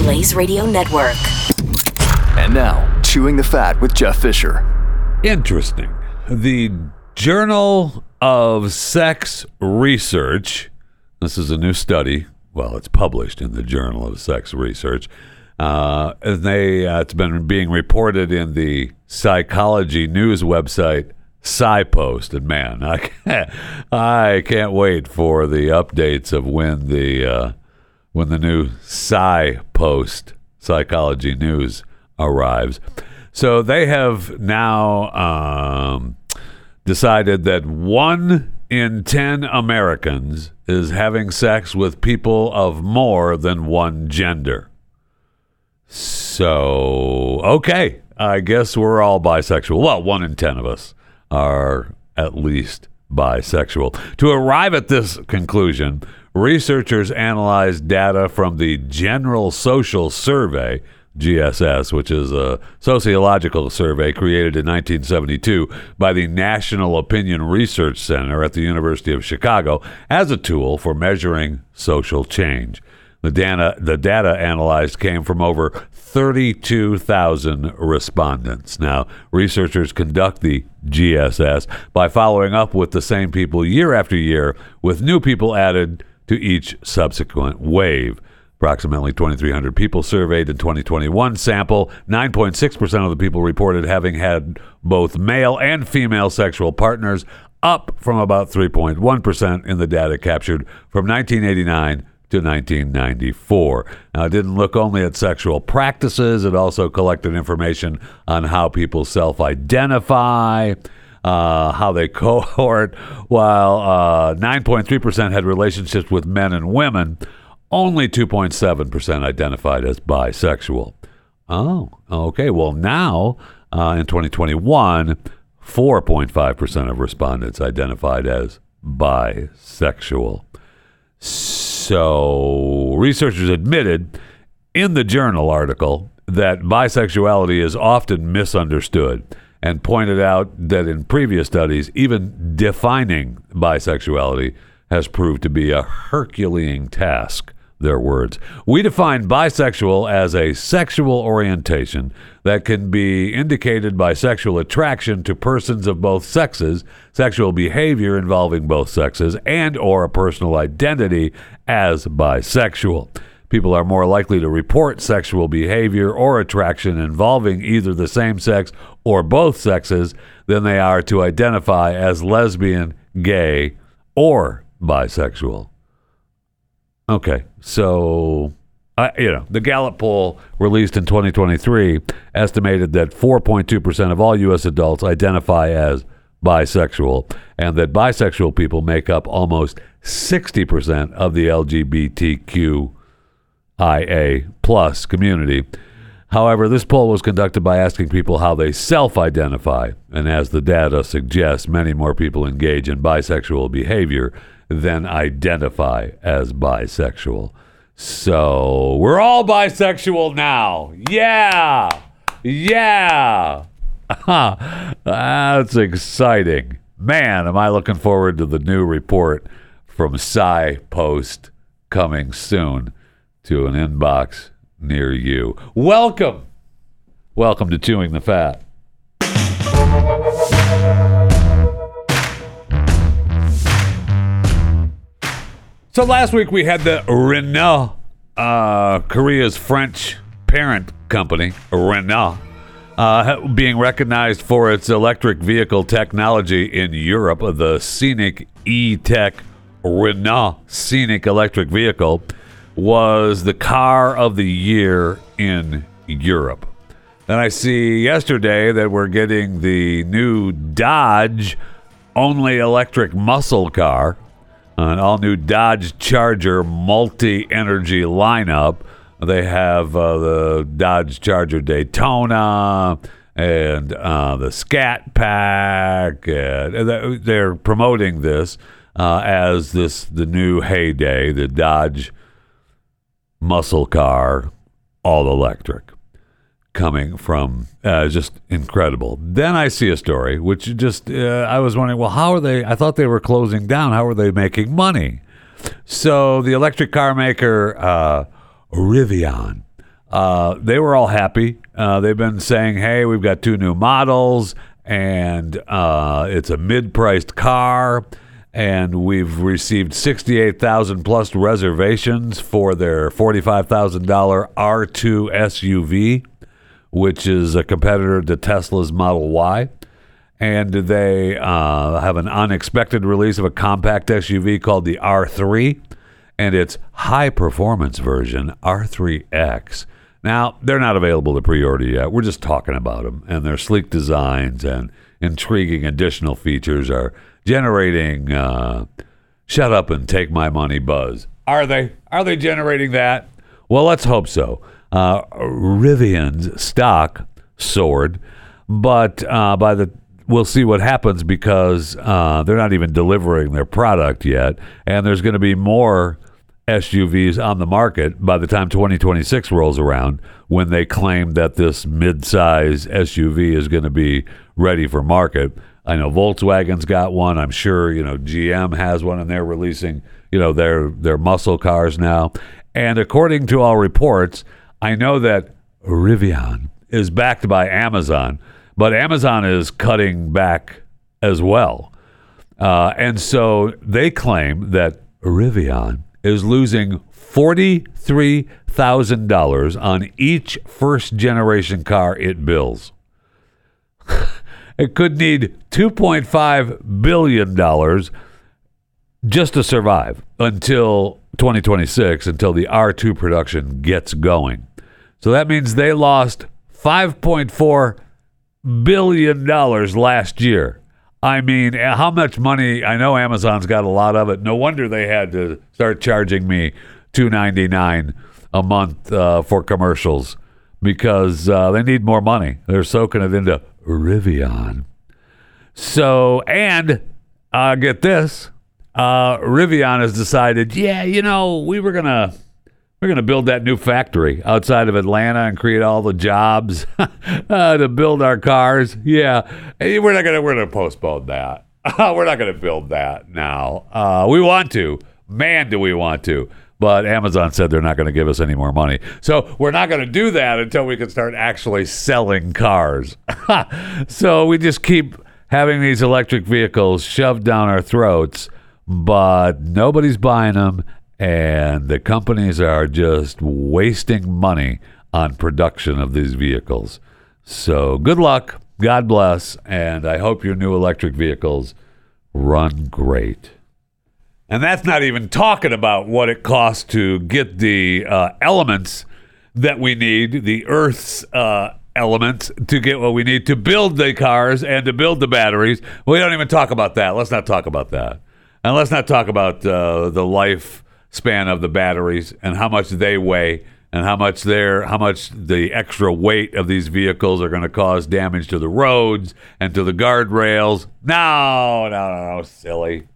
Blaze Radio Network. And now, Chewing the Fat with Jeff Fisher. Interesting. The Journal of Sex Research, this is a new study. Well, it's published in the Journal of Sex Research. It's been being reported in the Psychology News website, SciPost. And man, I can't wait for the updates of when the new SciPost, Psychology News, arrives. So they have now decided that 1 in 10 Americans is having sex with people of more than one gender. So, okay, I guess we're all bisexual. Well, 1 in 10 of us are at least bisexual. To arrive at this conclusion, researchers analyzed data from the General Social Survey, GSS, which is a sociological survey created in 1972 by the National Opinion Research Center at the University of Chicago as a tool for measuring social change. The data analyzed came from over 32,000 respondents. Now, researchers conduct the GSS by following up with the same people year after year, with new people added to each subsequent wave. Approximately 2,300 people surveyed in 2021 sample. 9.6% of the people reported having had both male and female sexual partners, up from about 3.1% in the data captured from 1989 to 1994. Now, it didn't look only at sexual practices. It also collected information on how people self-identify, how they cohort. While 9.3% had relationships with men and women, only 2.7% identified as bisexual. Oh, okay. Well, now, in 2021, 4.5% of respondents identified as bisexual. So, researchers admitted in the journal article that bisexuality is often misunderstood and pointed out that in previous studies, even defining bisexuality has proved to be a Herculean task. Their words. We define bisexual as a sexual orientation that can be indicated by sexual attraction to persons of both sexes, sexual behavior involving both sexes, and or a personal identity as bisexual. People are more likely to report sexual behavior or attraction involving either the same sex or both sexes than they are to identify as lesbian, gay, or bisexual. Okay, so, the Gallup poll released in 2023 estimated that 4.2% of all U.S. adults identify as bisexual, and that bisexual people make up almost 60% of the LGBTQIA plus community. However, this poll was conducted by asking people how they self-identify, and as the data suggests, many more people engage in bisexual behavior than identify as bisexual. So we're all bisexual now. Yeah. That's exciting. Man, am I looking forward to the new report from SciPost coming soon to an inbox near you. Welcome to Chewing the Fat. So last week we had the Renault, Korea's French parent company, Renault, being recognized for its electric vehicle technology in Europe. The Scenic E-Tech Renault Scenic electric vehicle was the car of the year in Europe. Then I see yesterday that we're getting the new Dodge only electric muscle car, an all-new Dodge Charger multi-energy lineup. They have the Dodge Charger Daytona and the Scat Pack. They're promoting this as the new heyday, the Dodge muscle car, all electric, coming from just incredible. Then I see a story which just I was wondering, well, how are they? I thought they were closing down. How are they making money? So the electric car maker Rivian they were all happy. They've been saying, hey, we've got 2 new models, and it's a mid-priced car, and we've received 68,000 plus reservations for their $45,000 R2 SUV, which is a competitor to Tesla's Model Y. And they have an unexpected release of a compact SUV called the R3, and its high-performance version, R3X. Now, they're not available to pre-order yet. We're just talking about them, and their sleek designs and intriguing additional features are generating shut up and take my money buzz. Are they? Are they generating that? Well, let's hope so. Rivian's stock soared, but we'll see what happens because they're not even delivering their product yet, and there's going to be more SUVs on the market by the time 2026 rolls around, when they claim that this mid-size SUV is going to be ready for market. I know Volkswagen's got one. I'm sure GM has one, and they're releasing their muscle cars now. And according to all reports, I know that Rivian is backed by Amazon, but Amazon is cutting back as well. And so they claim that Rivian is losing $43,000 on each first-generation car it builds. It could need $2.5 billion just to survive until 2026, until the R2 production gets going. So that means they lost $5.4 billion last year. I mean, how much money? I know Amazon's got a lot of it. No wonder they had to start charging me $2.99 a month for commercials, because they need more money. They're soaking it into Rivian. So, and get this, Rivian has decided, we're gonna build that new factory outside of Atlanta and create all the jobs to build our cars. Yeah, we're gonna postpone that. We're not gonna build that now. We want to, man, do we want to? But Amazon said they're not going to give us any more money. So we're not going to do that until we can start actually selling cars. So we just keep having these electric vehicles shoved down our throats, but nobody's buying them, and the companies are just wasting money on production of these vehicles. So good luck, God bless, and I hope your new electric vehicles run great. And that's not even talking about what it costs to get the elements that we need, the Earth's elements, to get what we need to build the cars and to build the batteries. We don't even talk about that. Let's not talk about that. And let's not talk about the lifespan of the batteries and how much they weigh and how much the extra weight of these vehicles are going to cause damage to the roads and to the guardrails. No, silly.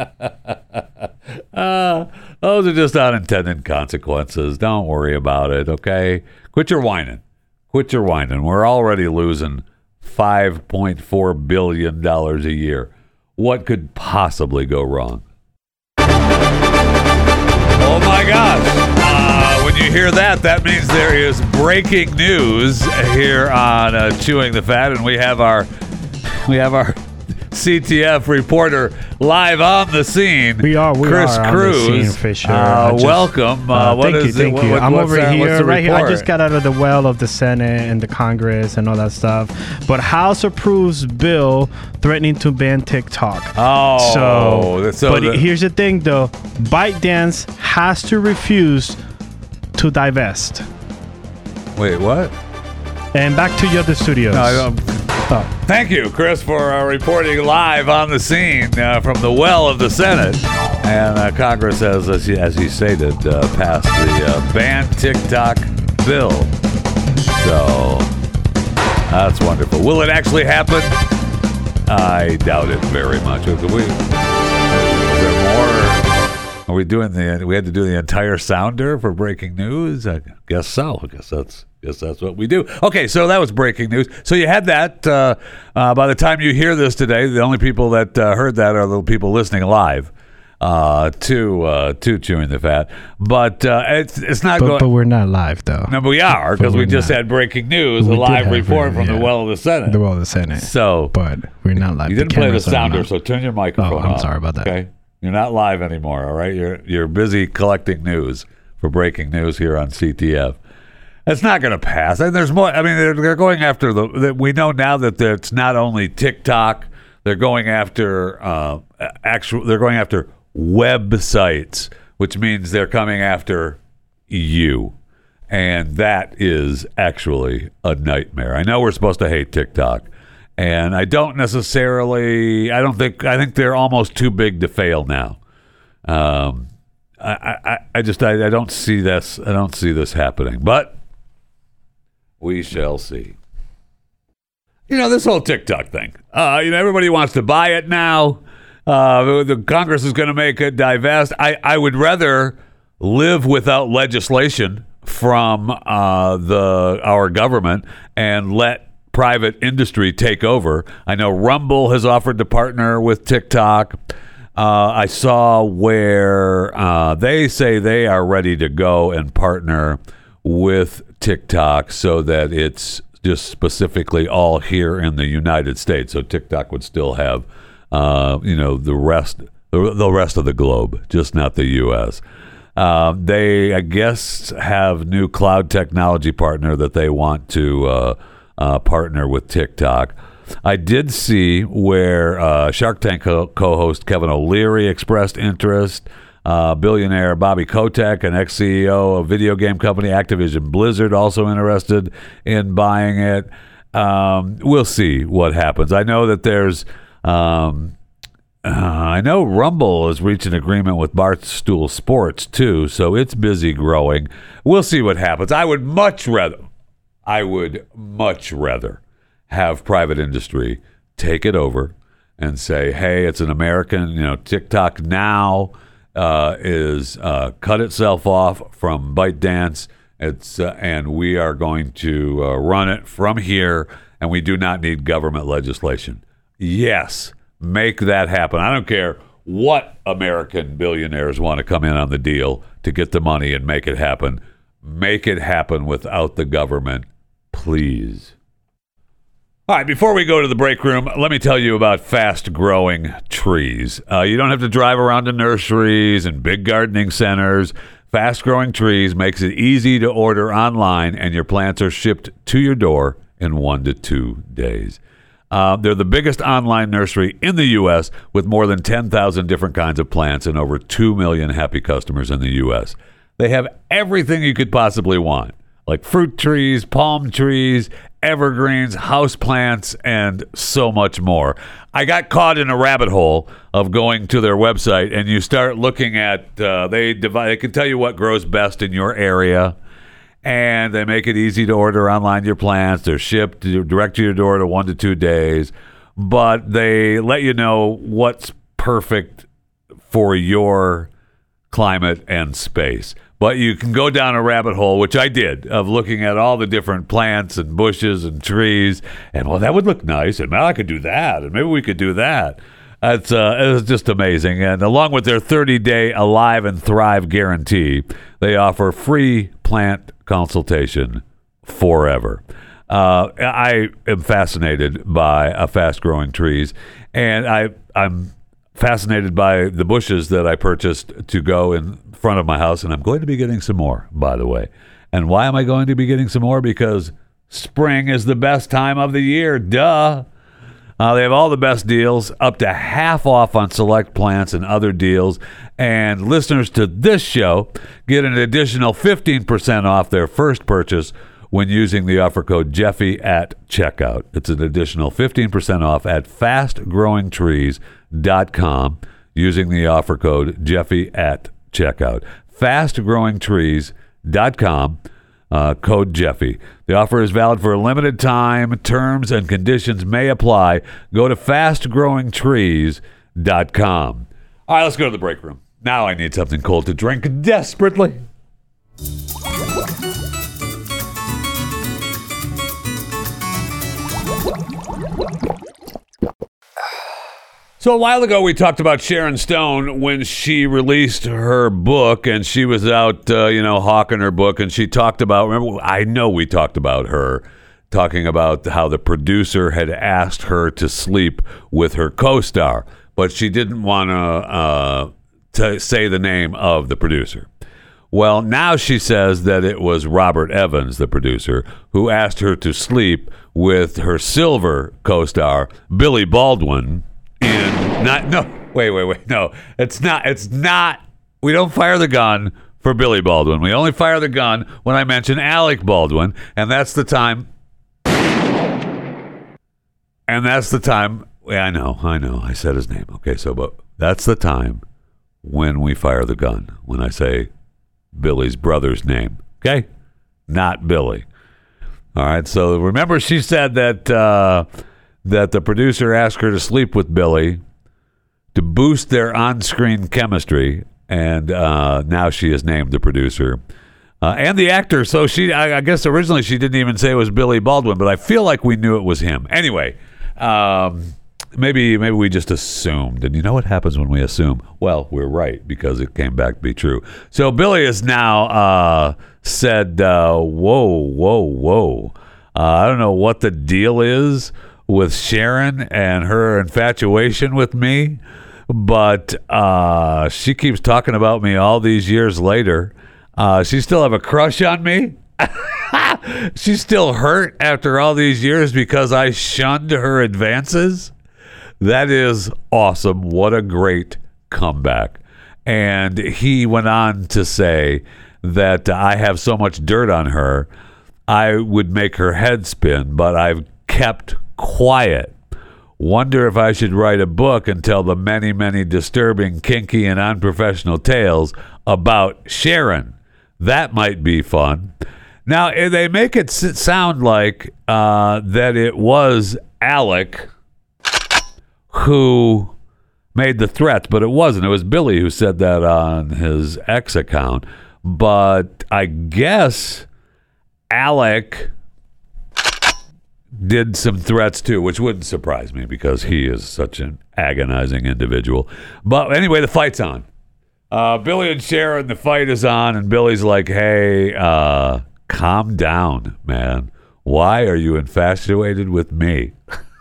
Those are just unintended consequences. Don't worry about it, okay? Quit your whining. We're already losing $5.4 billion a year. What could possibly go wrong? Oh my gosh. When you hear that, that means there is breaking news here on Chewing the Fat, and we have our CTF reporter live on the scene. We are Chris Cruz. On the scene, Fisher. Welcome. Thank you. I'm over here, right here. I just got out of the well of the Senate and the Congress and all that stuff. But House approves bill threatening to ban TikTok. Here's the thing, though. ByteDance has to refuse to divest. Wait, what? And back to your other studios. No, I don't. Thank you, Chris, for reporting live on the scene from the well of the Senate. And Congress has, as he stated, passed the ban TikTok bill. So that's wonderful. Will it actually happen? I doubt it very much. Is there more? Are we doing we had to do the entire sounder for breaking news? I guess so. I guess that's what we do. Okay, so that was breaking news. So you had that. By the time you hear this today, the only people that heard that are the people listening live. to Chewing the Fat, but it's not going. But we're not live though. No, but we are, because we just had breaking news, a live report from the Well of the Senate. The Well of the Senate. So, but we're not live. You didn't play the sounder, so turn your microphone I'm off. sorry about that. Okay, you're not live anymore. All right, you're busy collecting news for breaking news here on CTF. It's not going to pass. And there's more. I mean, they're going after we know now that it's not only TikTok. They're going after They're going after websites, which means they're coming after you, and that is actually a nightmare. I know we're supposed to hate TikTok, and I think they're almost too big to fail now. I don't see this. I don't see this happening, but we shall see. This whole TikTok thing. Everybody wants to buy it now. The Congress is going to make it divest. I would rather live without legislation from our government and let private industry take over. I know Rumble has offered to partner with TikTok. I saw where they say they are ready to go and partner with TikTok so that it's just specifically all here in the United States. So TikTok would still have, the rest of the globe, just not the U.S. They, I guess, have new cloud technology partner that they want to partner with TikTok. I did see where Shark Tank co-host Kevin O'Leary expressed interest. Billionaire Bobby Kotick, an ex-CEO of video game company Activision Blizzard, also interested in buying it. We'll see what happens. I know that there's I know Rumble has reached an agreement with Barstool Sports too, so it's busy growing. We'll see what happens. I would much rather have private industry take it over and say, hey, it's an American, TikTok now is cut itself off from ByteDance. And we are going to run it from here, and we do not need government legislation. Yes, make that happen. I don't care what American billionaires want to come in on the deal to get the money and make it happen. Make it happen without the government, please. All right, before we go to the break room, let me tell you about fast-growing trees. You don't have to drive around to nurseries and big gardening centers. Fast-growing trees makes it easy to order online, and your plants are shipped to your door in 1 to 2 days. They're the biggest online nursery in the U.S. with more than 10,000 different kinds of plants and over 2 million happy customers in the U.S. They have everything you could possibly want, like fruit trees, palm trees, evergreens, houseplants, and so much more. I got caught in a rabbit hole of going to their website, and you start looking at, they can tell you what grows best in your area, and they make it easy to order online your plants. They're shipped direct to your door to 1 to 2 days, but they let you know what's perfect for your climate and space. But you can go down a rabbit hole, which I did, of looking at all the different plants and bushes and trees. And, well, that would look nice. And, I could do that. And maybe we could do that. It's just amazing. And along with their 30-day Alive and Thrive guarantee, they offer free plant consultation forever. I am fascinated by fast-growing trees. And I'm fascinated by the bushes that I purchased to go in front of my house, and I'm going to be getting some more, by the way. And why am I going to be getting some more? Because spring is the best time of the year. Duh. They have all the best deals, up to half off on select plants and other deals. And listeners to this show get an additional 15% off their first purchase when using the offer code Jeffy at checkout. It's an additional 15% off at fastgrowingtrees.com using the offer code Jeffy at checkout. Fastgrowingtrees.com, code Jeffy. The offer is valid for a limited time. Terms and conditions may apply. Go to fastgrowingtrees.com. All right, let's go to the break room. Now I need something cold to drink desperately. So a while ago, we talked about Sharon Stone when she released her book, and she was out, hawking her book, and she talked about. Remember, I know we talked about her talking about how the producer had asked her to sleep with her co-star, but she didn't want to say the name of the producer. Well, now she says that it was Robert Evans, the producer, who asked her to sleep with her silver co-star, Billy Baldwin. No, it's not. We don't fire the gun for Billy Baldwin. We only fire the gun when I mention Alec Baldwin, and that's the time. Yeah, I know. I said his name. Okay, but that's the time when we fire the gun, when I say Billy's brother's name. Okay? Not Billy. All right, so remember she said that the producer asked her to sleep with Billy to boost their on-screen chemistry, and now she is named the producer and the actor. So I guess originally she didn't even say it was Billy Baldwin, but I feel like we knew it was him. Anyway, maybe we just assumed. And you know what happens when we assume? Well, we're right, because it came back to be true. So Billy has now said, whoa. I don't know what the deal is with Sharon and her infatuation with me, but she keeps talking about me all these years later. She still have a crush on me? She's still hurt after all these years because I shunned her advances? That is awesome. What a great comeback. And he went on to say that I have so much dirt on her, I would make her head spin, but I've kept quiet. Wonder if I should write a book and tell the many, many disturbing, kinky, and unprofessional tales about Sharon. That might be fun. Now, they make it sound like that it was Alec who made the threats, but it wasn't. It was Billy who said that on his X account. But I guess Alec did some threats too, which wouldn't surprise me because he is such an agonizing individual. But anyway, the fight's on. Billy and Sharon, the fight is on, and Billy's like, hey, calm down, man. Why are you infatuated with me?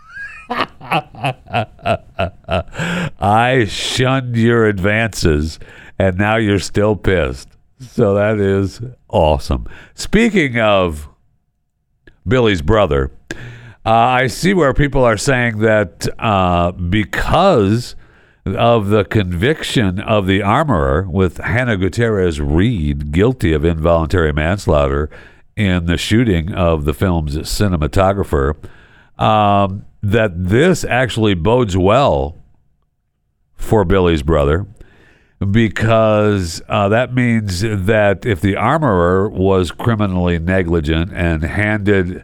I shunned your advances, and now you're still pissed. So that is awesome. Speaking of Billy's brother, I see where people are saying that because of the conviction of the armorer with Hannah Gutierrez Reed guilty of involuntary manslaughter in the shooting of the film's cinematographer, that this actually bodes well for Billy's brother, because that means that if the armorer was criminally negligent and handed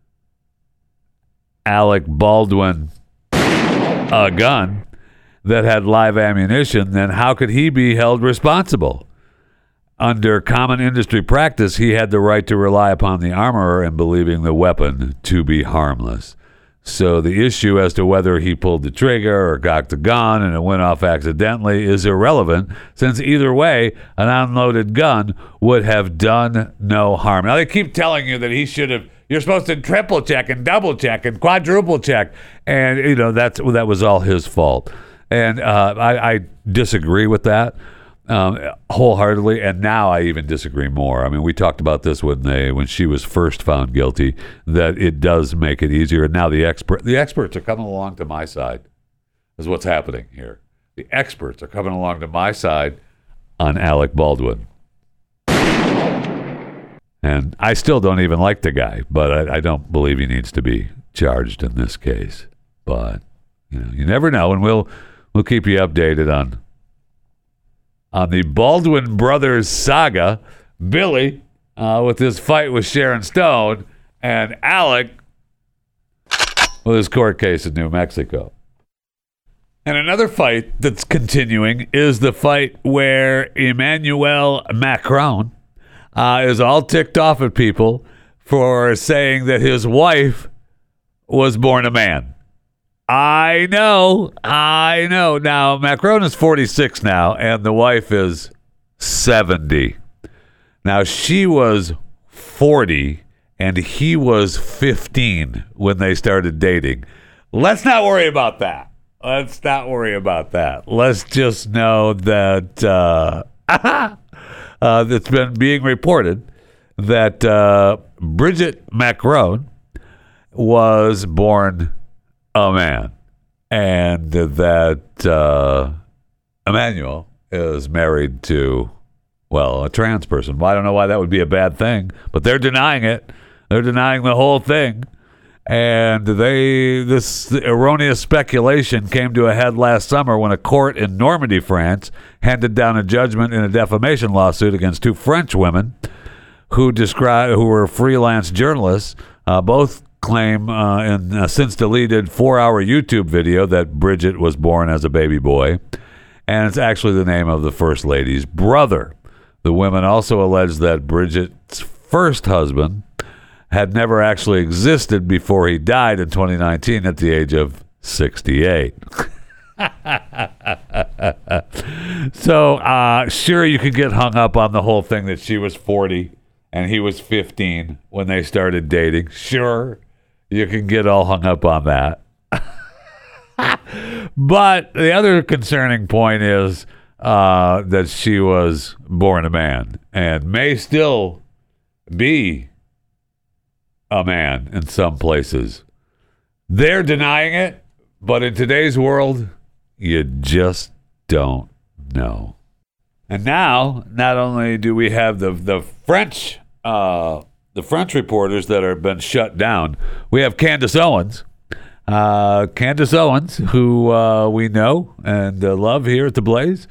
Alec Baldwin a gun that had live ammunition, then how could he be held responsible? Under common industry practice, he had the right to rely upon the armorer in believing the weapon to be harmless. So the issue as to whether he pulled the trigger or cocked the gun and it went off accidentally is irrelevant, since either way, an unloaded gun would have done no harm. Now, they keep telling you that he should have, you're supposed to triple check and double check and quadruple check, and that was all his fault. And I disagree with that wholeheartedly, and now I even disagree more. I mean, we talked about this when she was first found guilty, that it does make it easier, and now the experts are coming along to my side, is what's happening here. The experts are coming along to my side on Alec Baldwin. And I still don't even like the guy, but I don't believe he needs to be charged in this case. But you never know, and we'll keep you updated on the Baldwin brothers saga. Billy with his fight with Sharon Stone, and Alec with his court case in New Mexico. And another fight that's continuing is the fight where Emmanuel Macron is all ticked off at people for saying that his wife was born a man. I know. Now, Macron is 46 now, and the wife is 70. Now, she was 40, and he was 15 when they started dating. Let's not worry about that. Let's just know that it's been being reported that Brigitte Macron was born a man, and that Emmanuel is married to, well, a trans person. Well, I don't know why that would be a bad thing, but they're denying it. They're denying the whole thing. And this erroneous speculation came to a head last summer when a court in Normandy, France, handed down a judgment in a defamation lawsuit against two French women who were freelance journalists. Both claim in a since deleted 4-hour YouTube video that Brigitte was born as a baby boy, and it's actually the name of the First Lady's brother. The women also allege that Brigitte's first husband had never actually existed before he died in 2019 at the age of 68. So, sure, you could get hung up on the whole thing that she was 40 and he was 15 when they started dating. Sure, you can get all hung up on that. But the other concerning point is that she was born a man and may still be a man in some places. They're denying it, but in today's world, you just don't know. And now, not only do we have the French reporters that have been shut down, we have Candace Owens. Candace Owens, who we know and love here at The Blaze.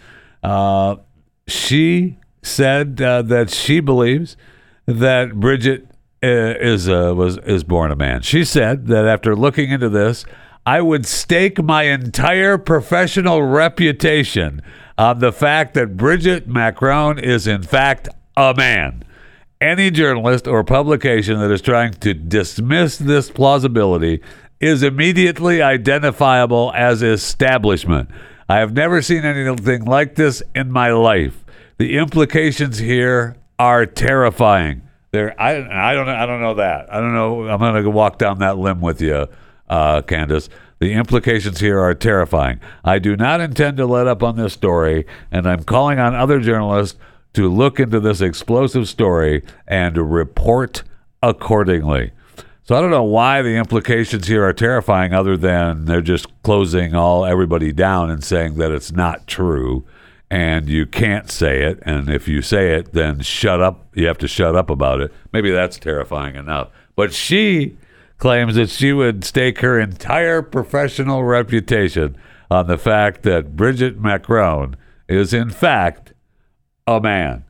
She said that she believes that Brigitte is born a man. She said that after looking into this, I would stake my entire professional reputation on the fact that Brigitte Macron is in fact a man. Any journalist or publication that is trying to dismiss this plausibility is immediately identifiable as establishment. I have never seen anything like this in my life. The implications here are terrifying. I don't know that. I don't know. I'm going to walk down that limb with you, Candace. The implications here are terrifying. I do not intend to let up on this story, and I'm calling on other journalists to look into this explosive story and report accordingly. So I don't know why the implications here are terrifying, other than they're just closing everybody down and saying that it's not true. And you can't say it, and if you say it, then shut up. You have to shut up about it. Maybe that's terrifying enough. But she claims that she would stake her entire professional reputation on the fact that Brigitte Macron is, in fact, a man.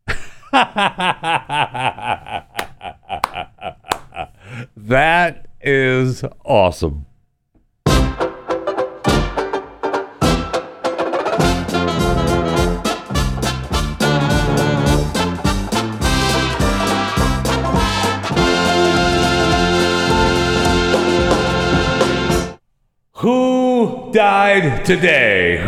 That is awesome. Who died today?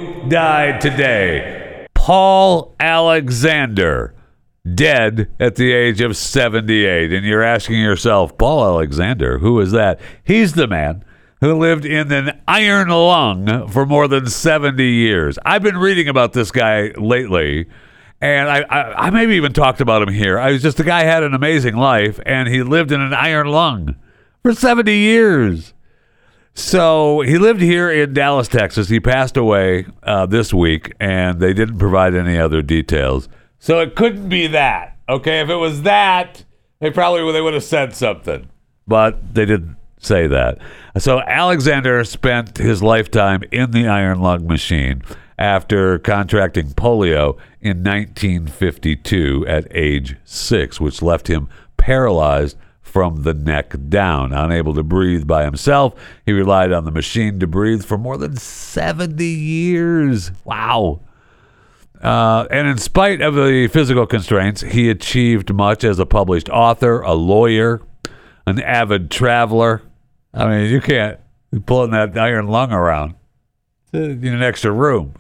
Paul Alexander, dead at the age of 78. And you're asking yourself, Paul Alexander, who is that? He's the man who lived in an iron lung for more than 70 years. I've been reading about this guy lately, and I maybe even talked about him here. The guy had an amazing life, and he lived in an iron lung for 70 years. So he lived here in Dallas, Texas. He passed away this week, and they didn't provide any other details. So it couldn't be that. Okay, if it was that, they would have said something. But they didn't say that. So Alexander spent his lifetime in the iron lung machine after contracting polio in 1952 at age 6, which left him paralyzed from the neck down. Unable to breathe by himself, he relied on the machine to breathe for more than 70 years. Wow. And in spite of the physical constraints, he achieved much as a published author, a lawyer, an avid traveler. I mean, you can't pulling that iron lung around. You need an extra room.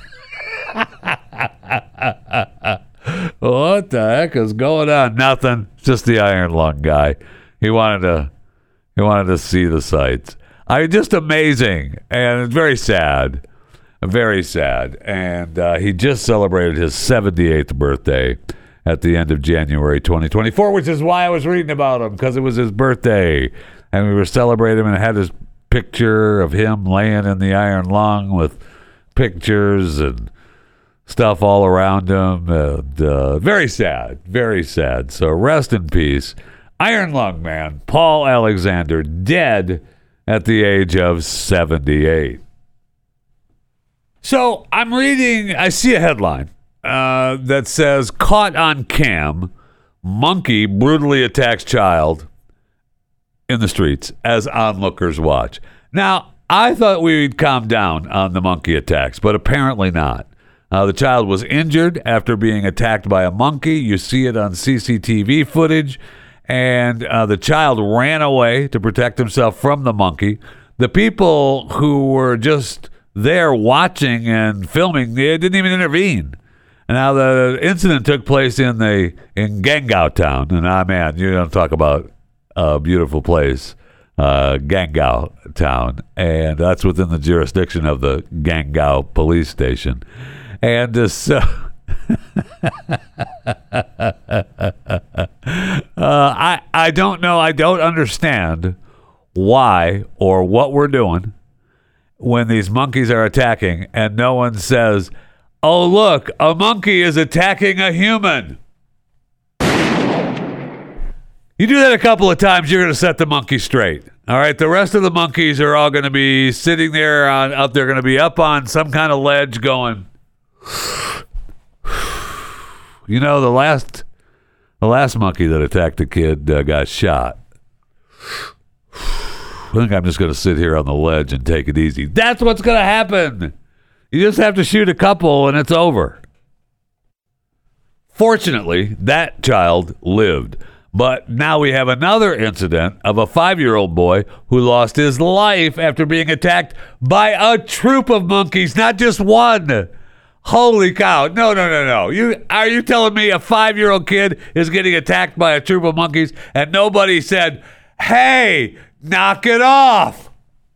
What the heck is going on? Nothing. Just the iron lung guy. He wanted to see the sights. Just amazing, and it's very sad. Very sad. And he just celebrated his 78th birthday at the end of January 2024, which is why I was reading about him, because it was his birthday. And we were celebrating him, and it had his picture of him laying in the iron lung with pictures and stuff all around him. And, very sad. Very sad. So rest in peace. Iron lung man, Paul Alexander, dead at the age of 78. So I'm reading, I see a headline that says, caught on cam, monkey brutally attacks child in the streets as onlookers watch. Now, I thought we'd calm down on the monkey attacks, but apparently not. The child was injured after being attacked by a monkey. You see it on CCTV footage. And the child ran away to protect himself from the monkey. The people who were just there watching and filming, they didn't even intervene. And now the incident took place in Gangao town. And man, you don't talk about a beautiful place, Gangao town. And that's within the jurisdiction of the Gangao police station. And so... I don't know. I don't understand why or what we're doing when these monkeys are attacking and no one says, oh, look, a monkey is attacking a human. You do that a couple of times, you're going to set the monkey straight. All right, the rest of the monkeys are all going to be sitting there they're going to be up on some kind of ledge going... You know, the last monkey that attacked a kid got shot. I think I'm just going to sit here on the ledge and take it easy. That's what's going to happen. You just have to shoot a couple and it's over. Fortunately, that child lived. But now we have another incident of a 5-year-old boy who lost his life after being attacked by a troop of monkeys, not just one. Holy cow. No. Are you telling me a 5-year-old kid is getting attacked by a troop of monkeys and nobody said, hey, knock it off?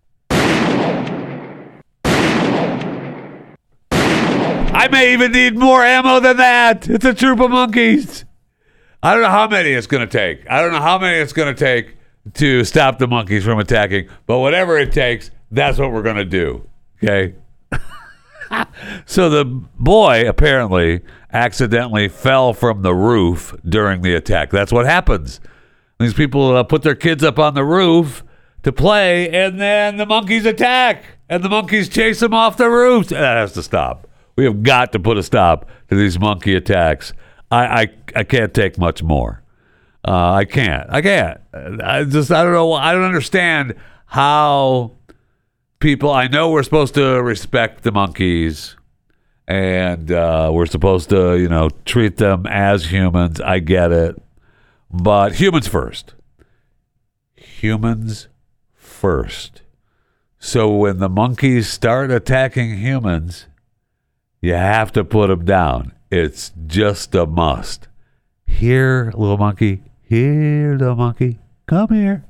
I may even need more ammo than that. It's a troop of monkeys. I don't know how many it's going to take. I don't know how many it's going to take to stop the monkeys from attacking, but whatever it takes, that's what we're going to do. Okay? So the boy apparently accidentally fell from the roof during the attack. That's what happens. These people put their kids up on the roof to play, and then the monkeys attack, and the monkeys chase them off the roof. That has to stop. We have got to put a stop to these monkey attacks. I can't take much more. I can't. I don't know. I don't understand how... People, I know we're supposed to respect the monkeys and we're supposed to, treat them as humans. I get it. But humans first. Humans first. So when the monkeys start attacking humans, you have to put them down. It's just a must. Here, little monkey. Here, little monkey. Come here.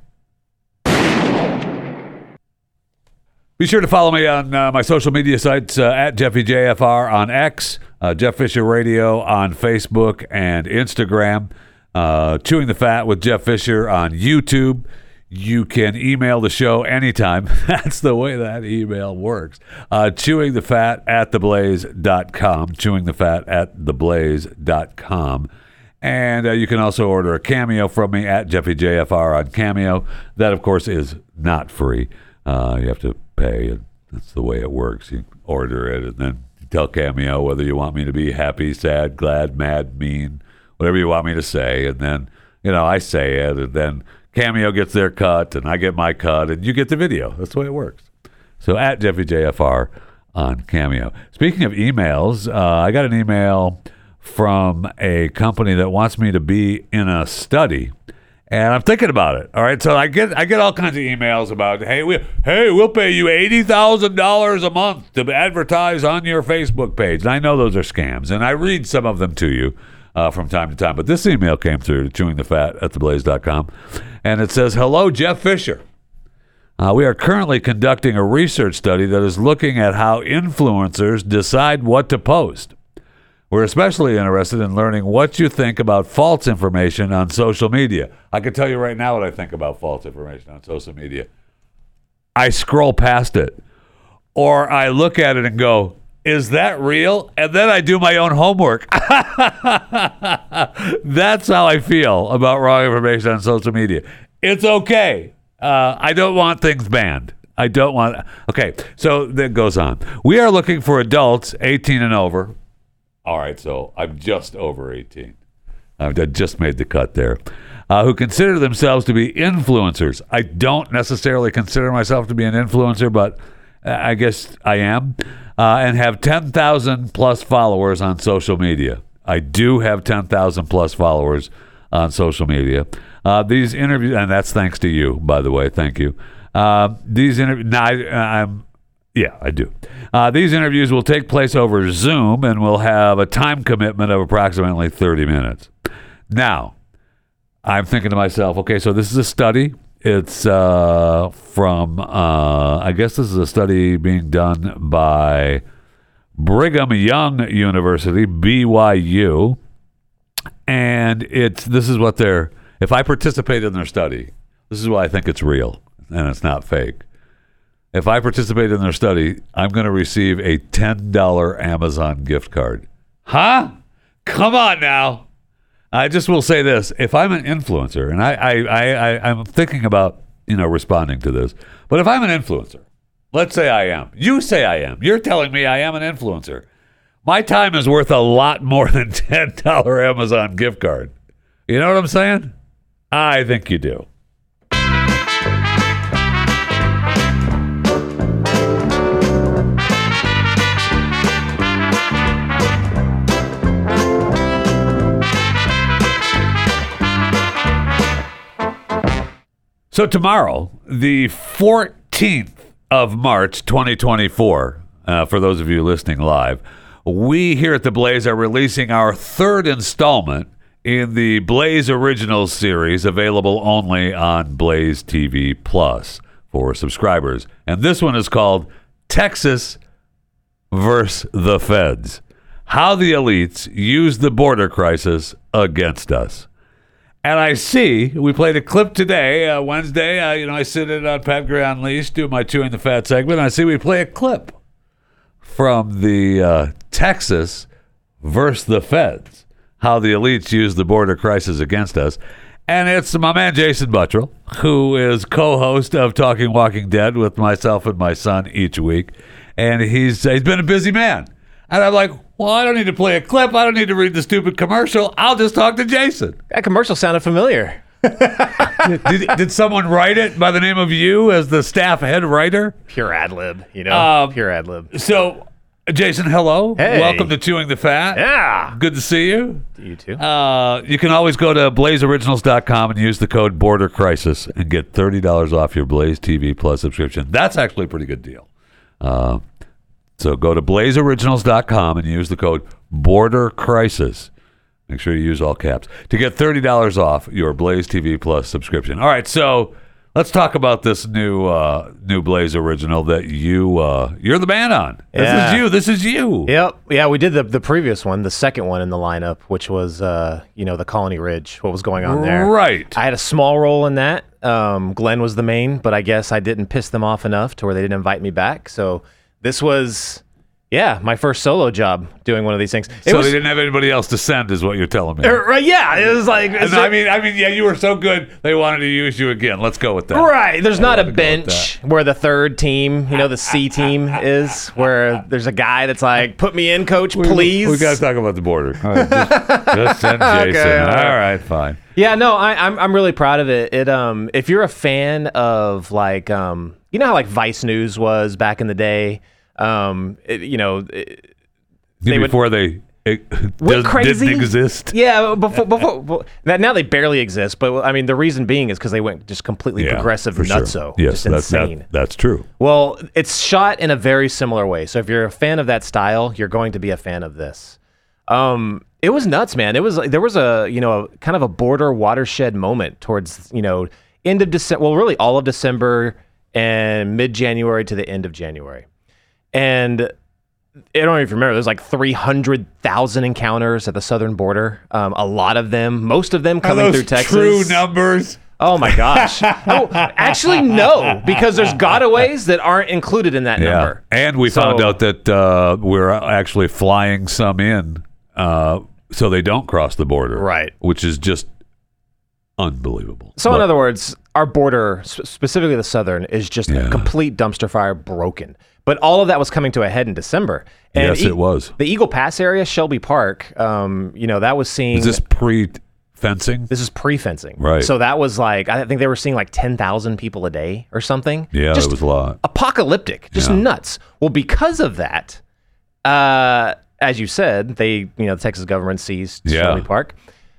Be sure to follow me on my social media sites at JeffyJFR on X, Jeff Fisher Radio on Facebook and Instagram, Chewing the Fat with Jeff Fisher on YouTube. You can email the show anytime. That's the way that email works. ChewingTheFat@theblaze.com, ChewingTheFat@theblaze.com. And you can also order a Cameo from me at JeffyJFR on Cameo. That, of course, is not free. You have to pay, and that's the way it works. You order it, and then you tell Cameo whether you want me to be happy, sad, glad, mad, mean, whatever you want me to say, and then, I say it, and then Cameo gets their cut, and I get my cut, and you get the video. That's the way it works. So at JeffyJFR on Cameo. Speaking of emails, I got an email from a company that wants me to be in a study, And I'm thinking about it. All right, so I get all kinds of emails about, we'll pay you $80,000 a month to advertise on your Facebook page. And I know those are scams, and I read some of them to you from time to time. But this email came through to chewingthefat@theblaze.com, and it says, "Hello, Jeff Fisher. We are currently conducting a research study that is looking at how influencers decide what to post. We're especially interested in learning what you think about false information on social media." I can tell you right now what I think about false information on social media. I scroll past it, or I look at it and go, is that real? And then I do my own homework. That's how I feel about wrong information on social media. It's okay. I don't want things banned. I don't want... Okay, so that goes on. "We are looking for adults 18 and over." All right, so I'm just over 18. I just made the cut there. "Who consider themselves to be influencers." I don't necessarily consider myself to be an influencer, but I guess I am. "And have 10,000 plus followers on social media." I do have 10,000 plus followers on social media. These interviews, and that's thanks to you, by the way. Thank you. These interviews, I do. "These interviews will take place over Zoom and will have a time commitment of approximately 30 minutes. Now, I'm thinking to myself, okay, so this is a study. It's from, I guess this is a study being done by Brigham Young University, BYU. And this is what if I participate in their study, this is why I think it's real and it's not fake. If I participate in their study, I'm going to receive a $10 Amazon gift card. Huh? Come on now. I just will say this. If I'm an influencer, and I'm thinking about, responding to this, but if I'm an influencer, let's say I am. You say I am. You're telling me I am an influencer. My time is worth a lot more than $10 Amazon gift card. You know what I'm saying? I think you do. So tomorrow, the 14th of March, 2024, for those of you listening live, we here at The Blaze are releasing our third installment in the Blaze Originals series, available only on Blaze TV Plus for subscribers. And this one is called Texas versus the Feds: How the Elites Use the Border Crisis Against Us. And I see, we played a clip today, Wednesday. I sit in on Pat Gray Unleashed, do my Chewing the Fat segment. And I see we play a clip from the Texas versus the Feds: How the Elites Use the Border Crisis Against Us. And it's my man Jason Buttrill, who is co-host of Talking Walking Dead with myself and my son each week. And he's been a busy man. And I'm like, well, I don't need to play a clip. I don't need to read the stupid commercial. I'll just talk to Jason. That commercial sounded familiar. Did someone write it by the name of you as the staff head writer? Pure ad lib, pure ad lib. So, Jason, hello. Hey. Welcome to Chewing the Fat. Yeah. Good to see you. You too. You can always go to blazeoriginals.com and use the code Border Crisis and get $30 off your Blaze TV Plus subscription. That's actually a pretty good deal. So go to blazeoriginals.com and use the code Border Crisis. Make sure you use all caps to get $30 off your Blaze TV Plus subscription. All right, so let's talk about this new Blaze original that you're the man on. This is you. Yep. Yeah, we did the previous one, the second one in the lineup, which was the Colony Ridge. What was going on there? Right. I had a small role in that. Glenn was the main, but I guess I didn't piss them off enough to where they didn't invite me back. So this was, my first solo job doing one of these things. They didn't have anybody else to send, is what you're telling me. Right? Yeah, it was like. You were so good they wanted to use you again. Let's go with that. Right. There's not a bench where the third team, the C team is, where there's a guy that's like, put me in, coach, please. We got to talk about the border. All right, just send Jason. Okay, all right, fine. Yeah, no, I'm really proud of it. If you're a fan of like, how like Vice News was back in the day. Before they didn't exist. Yeah, before now they barely exist. But I mean, the reason being is because they went just completely progressive nutso. Sure. Yes, just insane. That's true. Well, it's shot in a very similar way. So if you're a fan of that style, you're going to be a fan of this. It was nuts, man. There was a kind of a border watershed moment towards end of December. Well, really all of December and mid-January to the end of January, and I don't know if you remember, there's like 300,000 encounters at the southern border. A lot of them, most of them coming through Texas. True numbers. Oh my gosh. Oh, actually, no, because there's gotaways that aren't included in that number. And we found out that we're actually flying some in so they don't cross the border. Right. Which is just unbelievable. So in other words, our border, specifically the southern, is just a complete dumpster fire, broken. But all of that was coming to a head in December. And yes, it was. The Eagle Pass area, Shelby Park, that was seeing... Is this pre-fencing? This is pre-fencing. Right. So that was like, I think they were seeing like 10,000 people a day or something. Yeah, just it was a lot. Apocalyptic. Just nuts. Well, because of that, as you said, the Texas government seized Shelby Park.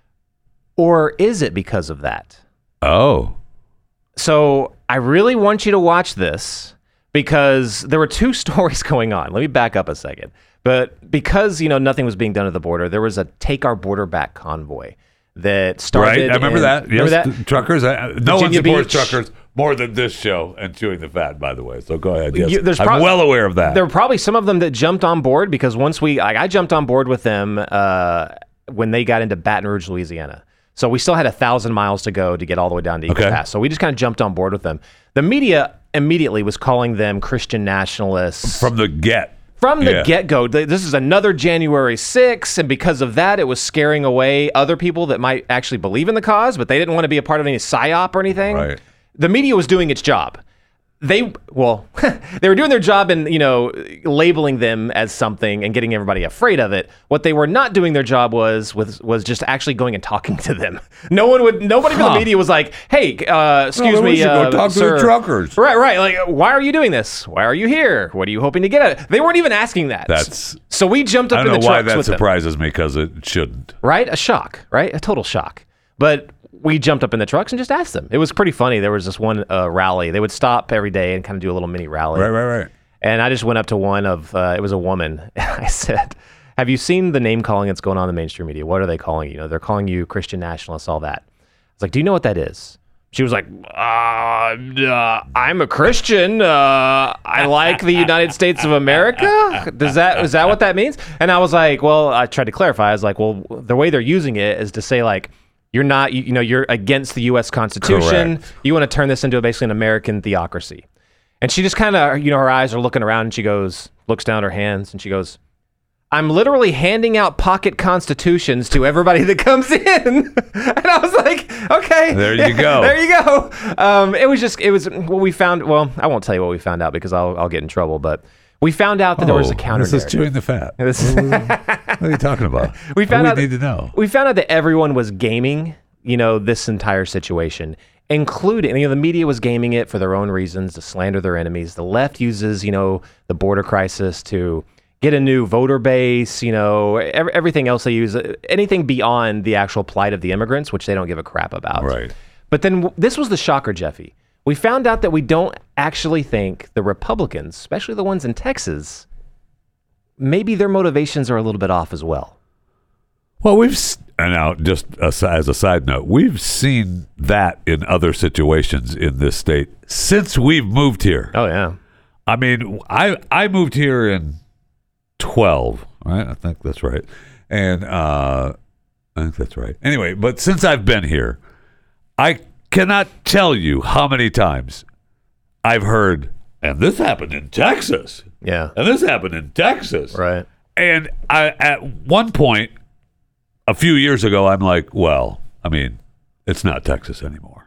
Or is it because of that? Oh. So I really want you to watch this, because there were two stories going on. Let me back up a second. But because, nothing was being done at the border, there was a Take Our Border Back convoy that started. Right, I remember that. Yes, that? Truckers. No one supports truckers more than this show and Chewing the Fat, by the way. So go ahead. Yes. I'm well aware of that. There were probably some of them that jumped on board, because once I jumped on board with them when they got into Baton Rouge, Louisiana. So we still had 1,000 miles to go to get all the way down to Eagle Pass. So we just kind of jumped on board with them. The media immediately was calling them Christian nationalists. From the get-go. This is another January 6th, and because of that, it was scaring away other people that might actually believe in the cause, but they didn't want to be a part of any psyop or anything. Right. The media was doing its job. They were doing their job in, labeling them as something and getting everybody afraid of it. What they were not doing their job was just actually going and talking to them. Nobody from the media was like, "Hey, excuse me, go talk sir. to the truckers." Right. Like, why are you doing this? Why are you here? What are you hoping to get at? They weren't even asking that. So we jumped up in the trucks with them. I don't know why that surprises me, because it shouldn't. Right? A shock, right? A total shock. But we jumped up in the trucks and just asked them. It was pretty funny. There was this one rally. They would stop every day and kind of do a little mini rally. Right. And I just went up to one of, it was a woman. I said, "Have you seen the name calling that's going on in the mainstream media? What are they calling you? They're calling you Christian nationalists, all that." I was like, "Do you know what that is?" She was like, "I'm a Christian. I like the United States of America. Is that what that means?" And I was like, well, I tried to clarify. I was like, well, the way they're using it is to say, like, you're not, you're against the U.S. Constitution. Correct. You want to turn this into basically an American theocracy. And she just kind of, her eyes are looking around, and she looks down at her hands, and she goes, "I'm literally handing out pocket constitutions to everybody that comes in." And I was like, okay. There you go. There you go. It was what we found. Well, I won't tell you what we found out, because I'll get in trouble, but we found out that there was a counter narrative. This is Chewing the Fat. What are you talking about? We need to know. We found out that everyone was gaming, this entire situation, including, the media was gaming it for their own reasons, to slander their enemies. The left uses, the border crisis to get a new voter base, everything else they use, anything beyond the actual plight of the immigrants, which they don't give a crap about. Right. But then this was the shocker, Jeffy. We found out that we don't actually think the Republicans, especially the ones in Texas, maybe their motivations are a little bit off as well. Well, and now just as a side note, we've seen that in other situations in this state since we've moved here. Oh, yeah. I mean, I moved here in 12, right? I think that's right. And I think that's right. Anyway, but since I've been here, I cannot tell you how many times I've heard, "And this happened in Texas." Yeah. "And this happened in Texas." Right. And at one point, a few years ago, I'm like, well, I mean, it's not Texas anymore.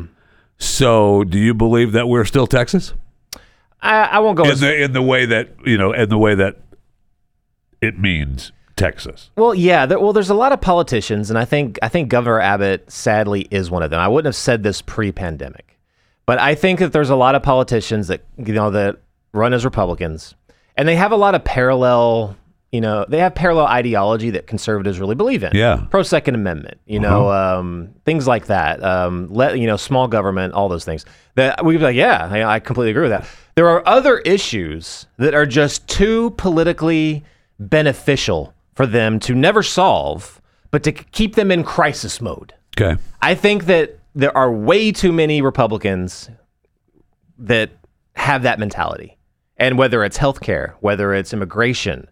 So do you believe that we're still Texas? I won't go in the way that, in the way that it means Texas. Well, yeah. There's a lot of politicians, and I think Governor Abbott sadly is one of them. I wouldn't have said this pre-pandemic, but I think that there's a lot of politicians that that run as Republicans, and they have a lot of parallel they have parallel ideology that conservatives really believe in. Yeah. Pro-Second Amendment, things like that. Small government, all those things. That we could be like, yeah, I completely agree with that. There are other issues that are just too politically beneficial for them to never solve, but to keep them in crisis mode. Okay. I think that there are way too many Republicans that have that mentality. And whether it's healthcare, whether it's immigration,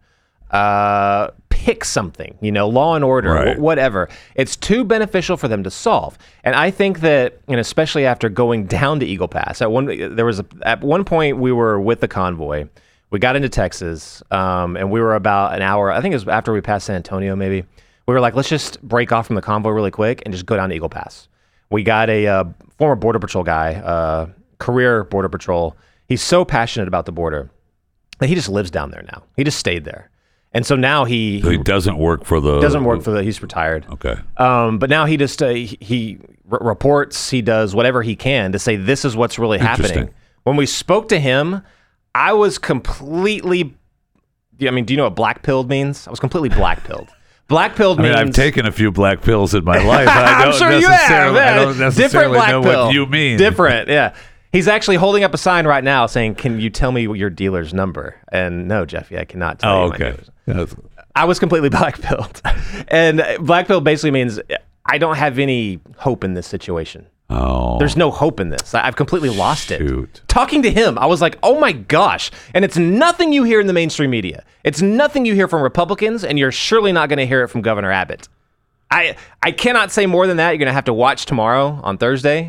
pick something, law and order, right. Whatever. It's too beneficial for them to solve. And I think that, especially after going down to Eagle Pass, at one point we were with the convoy. We got into Texas, and we were about an hour. I think it was after we passed San Antonio, maybe. We were like, let's just break off from the convoy really quick and just go down to Eagle Pass. We got a former Border Patrol guy, career Border Patrol. He's so passionate about the border that he just lives down there now. He just stayed there. And so now he doesn't work for the... He's retired. Okay. But now he just, he reports, he does whatever he can to say this is what's really happening. When we spoke to him, I was completely... do you know what black-pilled means? I was completely black-pilled. Black-pilled means... I've taken a few black pills in my life. I'm sure you have. I don't necessarily know what you mean. Different, yeah. He's actually holding up a sign right now saying, can you tell me your dealer's number? And no, Jeffy, I cannot tell you my dealer's number. I was completely black-pilled. And black-pilled basically means I don't have any hope in this situation. Oh. There's no hope in this. I've completely lost it. Talking to him, I was like, oh my gosh. And it's nothing you hear in the mainstream media. It's nothing you hear from Republicans, and you're surely not going to hear it from Governor Abbott. I cannot say more than that. You're going to have to watch tomorrow on Thursday.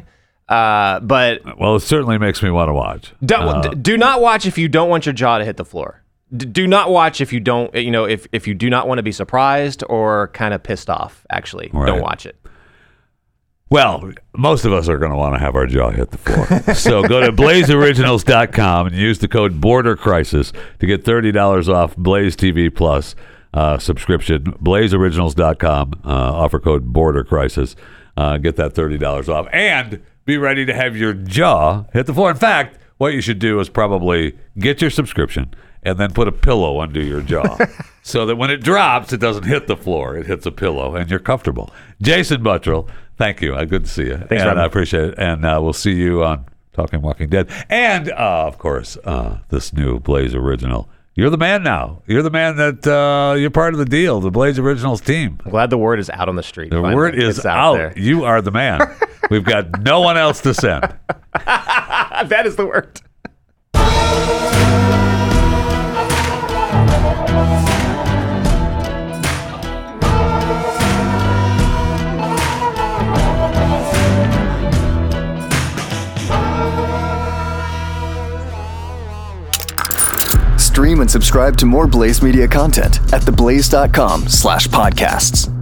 But it certainly makes me want to watch. Do not watch if you don't want your jaw to hit the floor. Do not watch if you don't, if you do not want to be surprised or kind of pissed off. Actually, right. Don't watch it. Well, most of us are going to want to have our jaw hit the floor. So go to blazeoriginals.com and use the code BorderCrisis to get $30 off Blaze TV Plus subscription. blazeoriginals.com, offer code BorderCrisis. Get that $30 off. And be ready to have your jaw hit the floor. In fact, what you should do is probably get your subscription and then put a pillow under your jaw so that when it drops, it doesn't hit the floor. It hits a pillow, and you're comfortable. Jason Buttrill, thank you. Good to see you. Thanks, and I appreciate it. And we'll see you on Talking Walking Dead. And, of course, this new Blaze Original. You're the man now. You're the man that you're part of the deal, the Blaze Originals team. I'm glad the word is out on the street. The word is out there. You are the man. We've got no one else to send. That is the word. Stream and subscribe to more Blaze Media content at theblaze.com/podcasts.